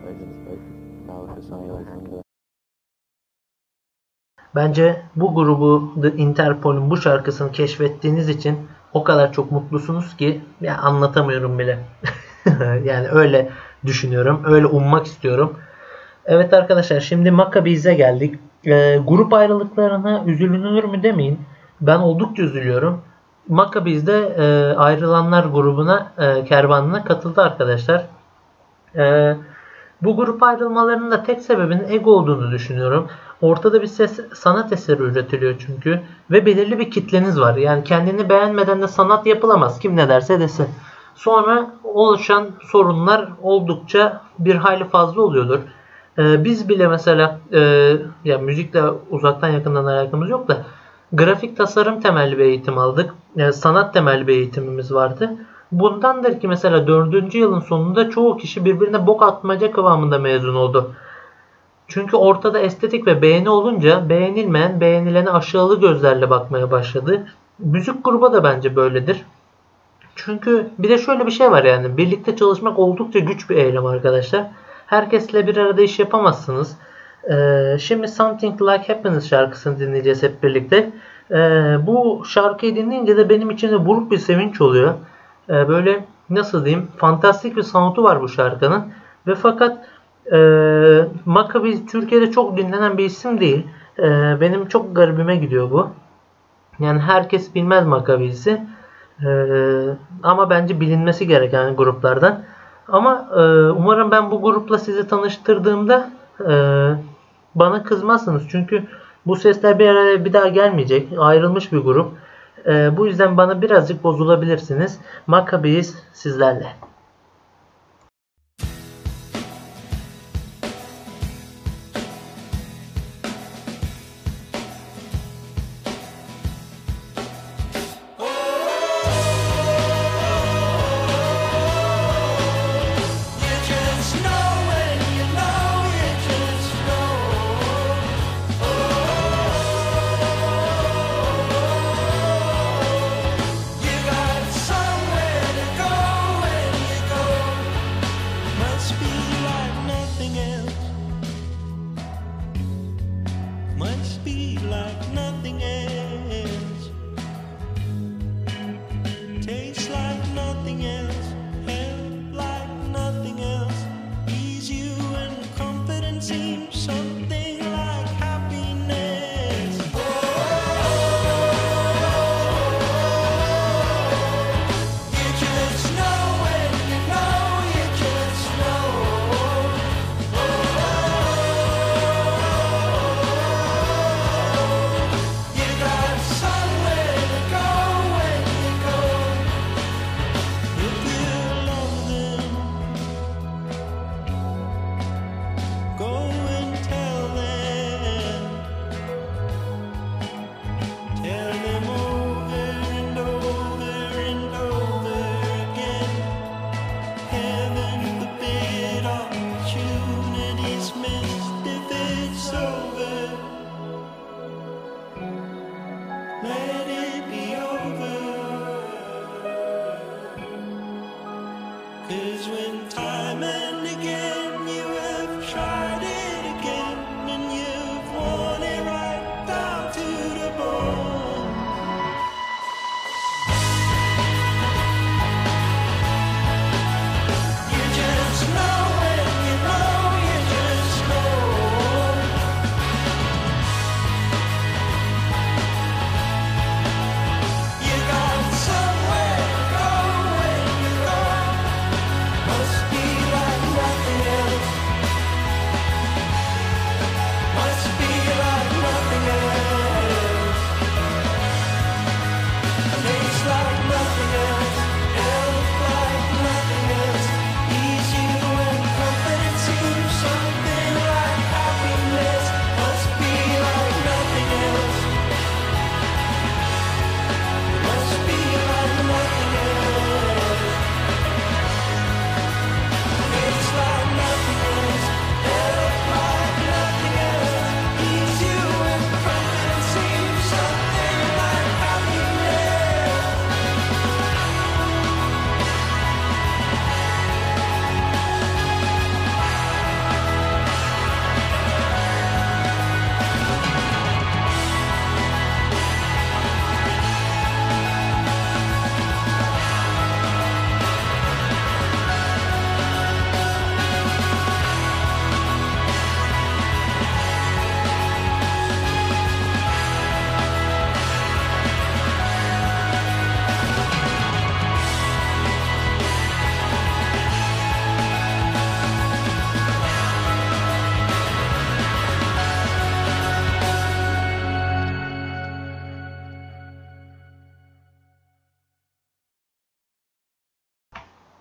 Bence bu grubu The Interpol'ün bu şarkısını keşfettiğiniz için o kadar çok mutlusunuz ki ya anlatamıyorum bile. Yani öyle düşünüyorum. Öyle ummak istiyorum. Evet arkadaşlar, şimdi Maccabees'e geldik. E, grup ayrılıklarına üzülünür mü demeyin. Ben oldukça üzülüyorum. Maccabees de e, ayrılanlar grubuna, e, kervanına katıldı arkadaşlar. E, bu grup ayrılmalarının da tek sebebinin ego olduğunu düşünüyorum. Ortada bir ses, sanat eseri üretiliyor çünkü. Ve belirli bir kitleniz var. Yani kendini beğenmeden de sanat yapılamaz. Kim ne derse desin. Sonra oluşan sorunlar oldukça bir hayli fazla oluyordur. Ee, biz bile mesela e, ya müzikle uzaktan yakından alakamız yok da grafik tasarım temelli bir eğitim aldık. Yani sanat temelli bir eğitimimiz vardı. Bundandır ki mesela dördüncü yılın sonunda çoğu kişi birbirine bok atmaca kıvamında mezun oldu. Çünkü ortada estetik ve beğeni olunca beğenilmeyen beğenilene aşağılık gözlerle bakmaya başladı. Müzik grubu da bence böyledir. Çünkü bir de şöyle bir şey var, yani birlikte çalışmak oldukça güç bir eylem arkadaşlar. Herkesle bir arada iş yapamazsınız. Ee, şimdi Something Like Happiness şarkısını dinleyeceğiz hep birlikte. Ee, bu şarkıyı dinleyince de benim içimde buruk bir sevinç oluyor. Ee, böyle nasıl diyeyim, fantastik bir sound'u var bu şarkının. Ve fakat e, Maccabees Türkiye'de çok dinlenen bir isim değil. E, benim çok garibime gidiyor bu. Yani herkes bilmez Maccabees'i. E, ama bence bilinmesi gereken gruplardan. Ama e, umarım ben bu grupla sizi tanıştırdığımda e, bana kızmazsınız. Çünkü bu sesler bir araya bir daha gelmeyecek. Ayrılmış bir grup. E, bu yüzden bana birazcık bozulabilirsiniz. Maccabees sizlerle. Somewhere to go when you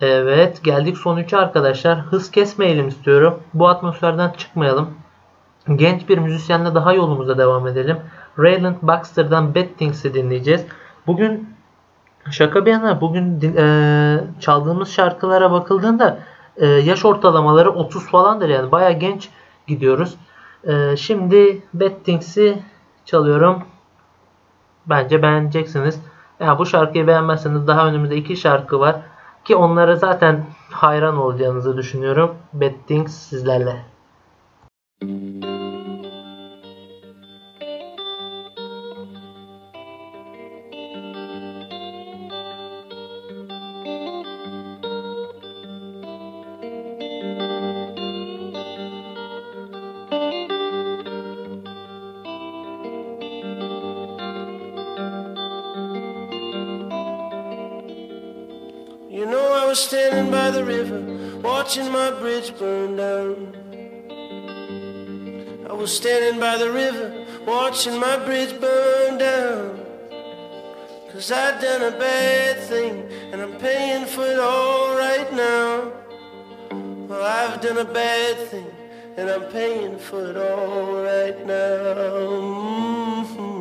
Evet, geldik son üçe arkadaşlar. Hız kesmeyelim istiyorum. Bu atmosferden çıkmayalım. Genç bir müzisyenle daha yolumuza devam edelim. Rayland Baxter'dan Bad Things'i dinleyeceğiz. Bugün şaka bir yana bugün e, çaldığımız şarkılara bakıldığında e, yaş ortalamaları otuz falandır, yani baya genç gidiyoruz. E, şimdi Bad Things'i çalıyorum. Bence beğeneceksiniz. Ya bu şarkıyı beğenmezseniz daha önümüzde iki şarkı var ki onlara zaten hayran olacağınızı düşünüyorum. Bad Things sizlerle. You know I was standing by the river, watching my bridge burn down. I was standing by the river, watching my bridge burn down. Cause I'd done a bad thing, and I'm paying for it all right now. Well, I've done a bad thing, and I'm paying for it all right now. Mm-hmm.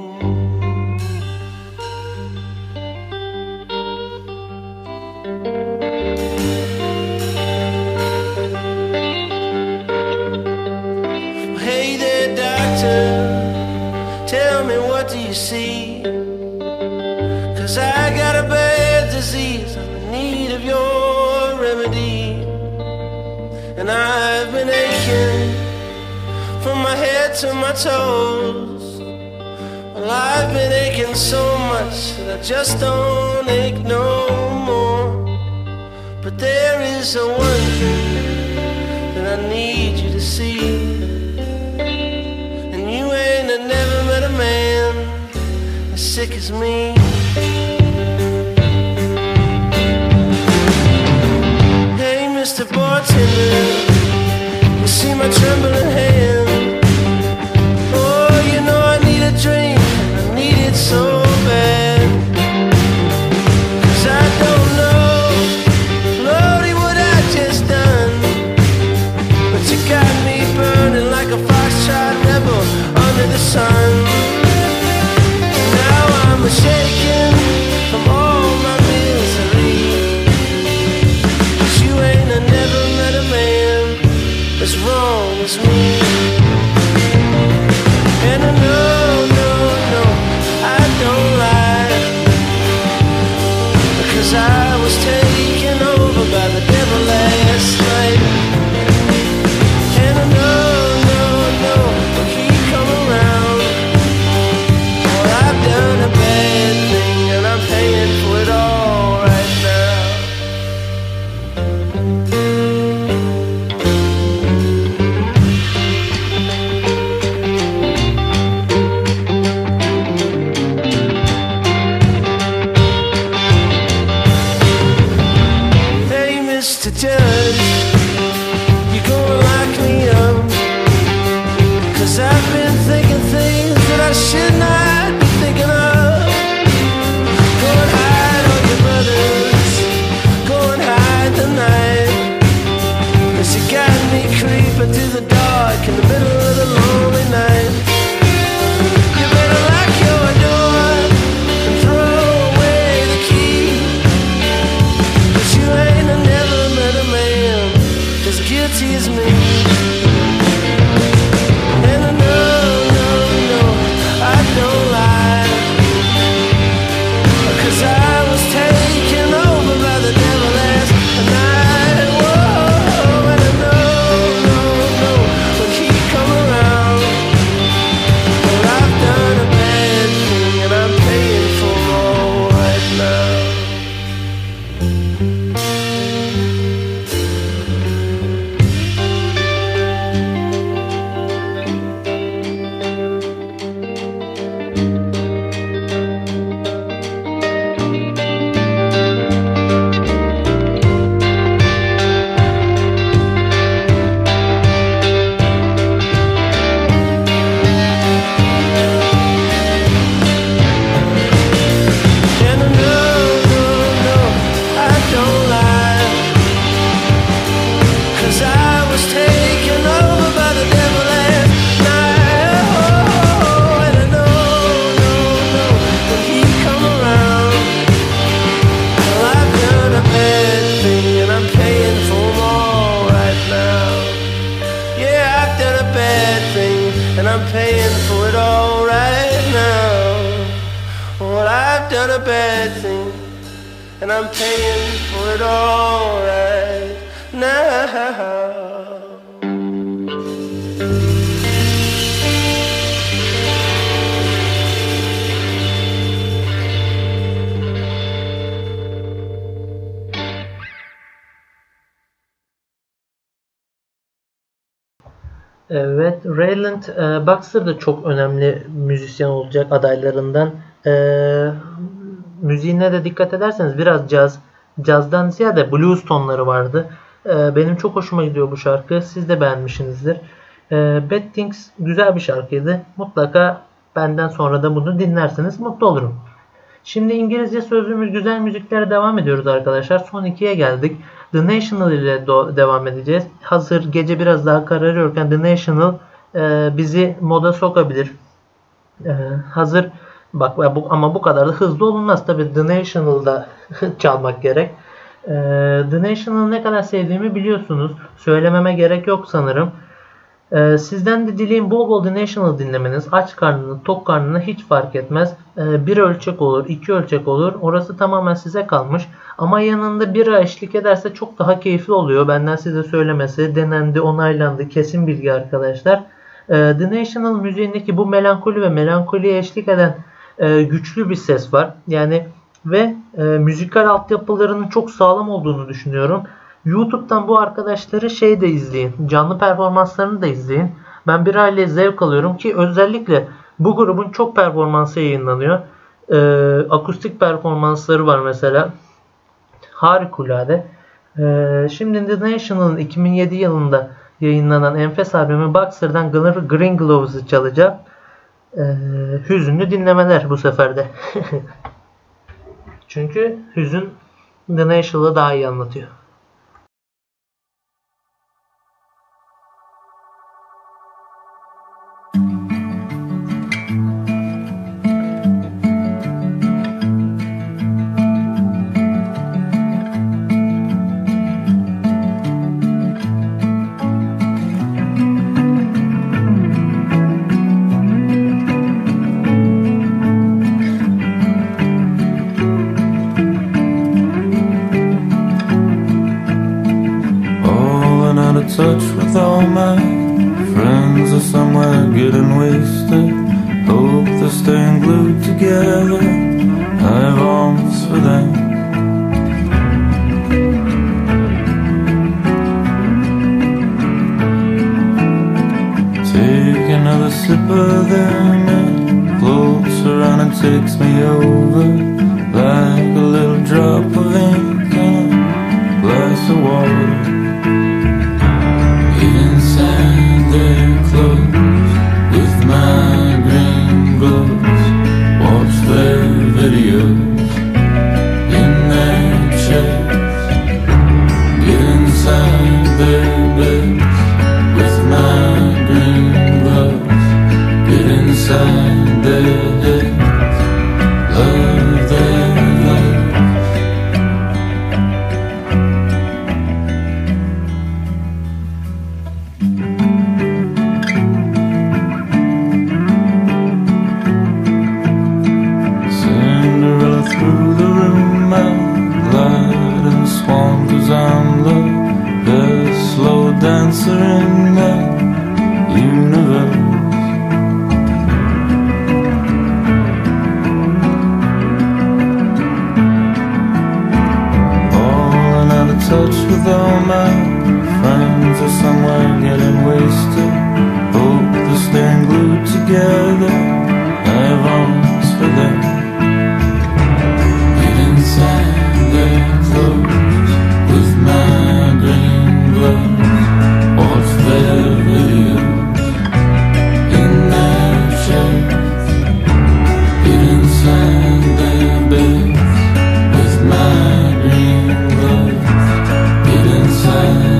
Hey there, doctor, tell me, what do you see? Cause I got a bad disease, I'm in need of your remedy. And I've been aching from my head to my toes. Well, I've been aching so much that I just don't ache no more. But there is a one thing that I need you to see. And you ain't a never met a man as sick as me. Hey, Mister Bartender, you see my trembling hand? Oh, you know I need a drink, I need it so bad. Cause I don't know, Lordy, what I just done. But you got me burning like a foxtrot rebel under the sun. Now I'm shaking from all my misery. Cause you ain't a never met a man as wrong as me. And I know, no, no, I don't lie. Because I was taken over by the devil last night. And I know, no, no, he come around. Well, I've done a bad thing and I'm paying for it all right now. Hey, Mister Judge, you gonna lock me up? Cause I've been thinking things that I should not be thinking of. Go and hide all your brothers, go and hide the night. Cause you got me creeping through the dark in the middle of the lonely night. You better lock your door and throw away the key. Cause you ain't a never met a man as guilty as me. And I know, no, no, I don't lie. Cause I was taken over by the devil last night. Whoa, and I know, no, no, when he come around. Well, I've done a bad thing and I'm paying for all right now. I'm paying for it all right now. Well, I've done a bad thing, and I'm paying for it all right now. Evet, Rayland e, Baxter da çok önemli müzisyen olacak adaylarından. E, müziğine de dikkat ederseniz biraz caz, cazdan ziyade blues tonları vardı. E, benim çok hoşuma gidiyor bu şarkı. Siz de beğenmişsinizdir. E, Bad Things güzel bir şarkıydı. Mutlaka benden sonra da bunu dinlerseniz mutlu olurum. Şimdi İngilizce sözlüğümüz güzel müziklere devam ediyoruz arkadaşlar. Son ikiye geldik. The National ile devam edeceğiz. Hazır gece biraz daha kararıyorken The National e, bizi moda sokabilir. E, hazır bak bu, ama bu kadar da hızlı olunmaz. Tabii The National'da çalmak gerek. E, The National'ı ne kadar sevdiğimi biliyorsunuz. Söylememe gerek yok sanırım. Ee, sizden de dileğim bol bol The National dinlemeniz. Aç karnına, tok karnına hiç fark etmez. Ee, bir ölçek olur, iki ölçek olur. Orası tamamen size kalmış. Ama yanında bira eşlik ederse çok daha keyifli oluyor. Benden size söylemesi denendi, onaylandı. Kesin bilgi arkadaşlar. Ee, The National müziğindeki bu melankoli ve melankoliye eşlik eden e, güçlü bir ses var. Yani ve e, müzikal altyapılarının çok sağlam olduğunu düşünüyorum. YouTube'dan bu arkadaşları şey de izleyin. Canlı performanslarını da izleyin. Ben bir aile zevk alıyorum ki özellikle bu grubun çok performansı yayınlanıyor. Ee, akustik performansları var mesela. Harikulade. Ee, şimdi The National'ın iki bin yedi yılında yayınlanan enfes albümü Baxter'dan Green Gloves'ı çalacağım. Ee, hüzünlü dinlemeler bu sefer de. Çünkü hüzün The National'ı daha iyi anlatıyor. Touch with all my friends are somewhere getting wasted. Hope they're staying glued together. I have arms for them. Take another sip of them and floats around and takes me over like a little drop of ink in a glass of water. Inside their clothes with my green gloves, watch their videos in their chairs. Get inside their beds with my green gloves. Get inside their heads, love their love. Through the room I glide and swan, 'cause I'm the best slow dancer in the universe. Falling out of touch with all my friends are somewhere getting wasted. Hope they're staying glued together. I have arms for them. Inside their clothes with my green gloves, watch their videos in their chairs. Get inside their beds with my green gloves. Get inside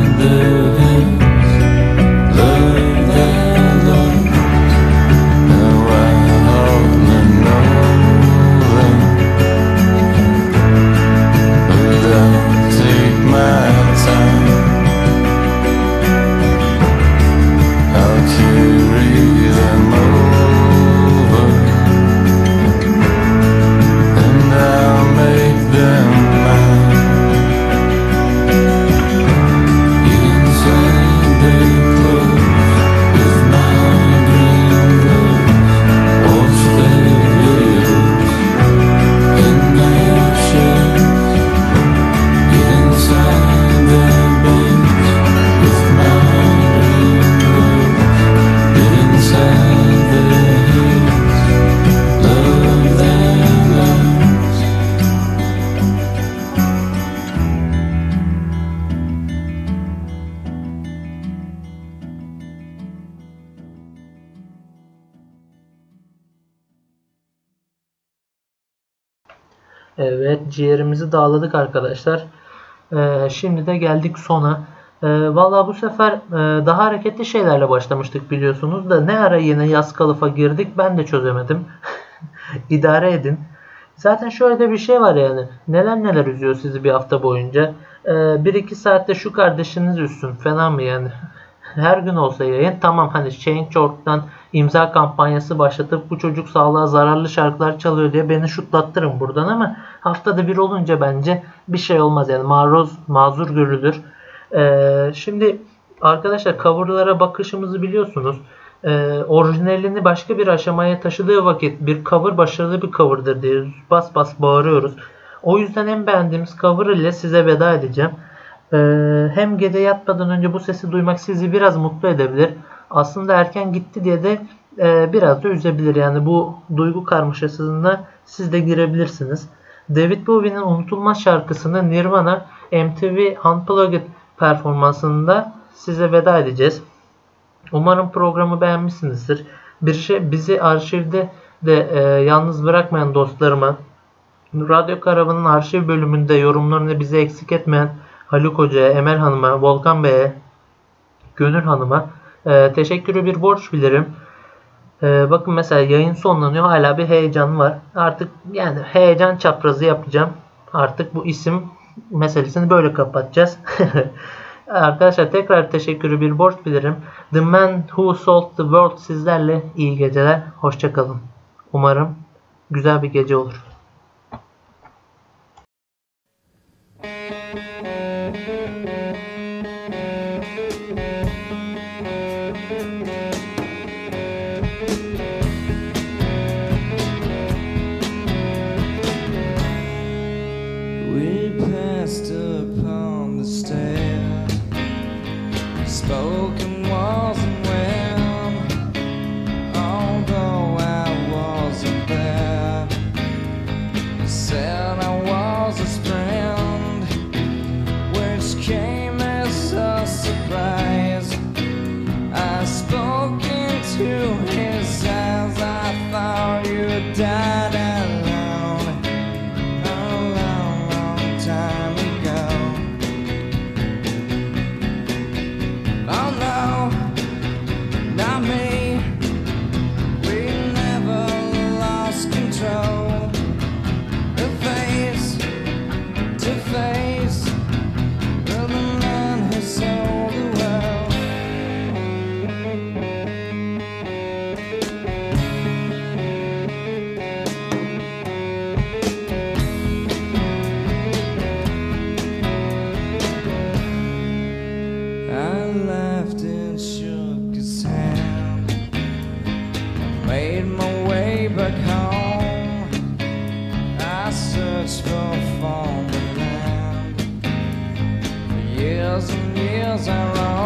Evet, ciğerimizi dağladık arkadaşlar. Ee, şimdi de geldik sona. Ee, Valla bu sefer e, daha hareketli şeylerle başlamıştık biliyorsunuz da ne ara yine yaz kılıfa girdik ben de çözemedim. İdare edin. Zaten şöyle de bir şey var yani. Neler neler üzüyor sizi bir hafta boyunca. Ee, bir iki saatte şu kardeşiniz üzsün. Fena mı yani? Her gün olsa yayın. Tamam hani Change nokta org'dan imza kampanyası başlatıp bu çocuk sağlığa zararlı şarkılar çalıyor diye beni şutlattırın buradan ama haftada bir olunca bence bir şey olmaz yani maruz mazur görülür. Ee, şimdi arkadaşlar coverlara bakışımızı biliyorsunuz. Ee, orijinalini başka bir aşamaya taşıdığı vakit bir cover başarılı bir cover'dır diye bas bas bağırıyoruz. O yüzden en beğendiğimiz cover ile size veda edeceğim. Ee, hem gece yatmadan önce bu sesi duymak sizi biraz mutlu edebilir. Aslında erken gitti diye de e, biraz da üzebilir. Yani bu duygu karmaşasına siz de girebilirsiniz. David Bowie'nin unutulmaz şarkısını Nirvana M T V Unplugged performansında size veda edeceğiz. Umarım programı beğenmişsinizdir. Bir şey bizi arşivde de e, yalnız bırakmayan dostlarıma, Radyo Karavan'ın arşiv bölümünde yorumlarını bize eksik etmeyen Haluk Hoca'ya, Emel Hanım'a, Volkan Bey'e, Gönül Hanım'a e, teşekkürü bir borç bilirim. E, bakın mesela yayın sonlanıyor. Hala bir heyecan var. Artık yani heyecan çaprazı yapacağım. Artık bu isim meselesini böyle kapatacağız. Arkadaşlar tekrar teşekkürü bir borç bilirim. The Man Who Sold the World sizlerle iyi geceler. Hoşça kalın. Umarım güzel bir gece olur. We passed upon the stair, spoken wasn't when, although I wasn't there. Said I was his friend, which came as a surprise. I spoke into his eyes, I thought you died alone a long, long time ago. Oh no, not me, we never lost control. Face to face with the man who sold the world. I laughed and shook his hand, made my way back home. I searched for farmland. For years and years I roamed.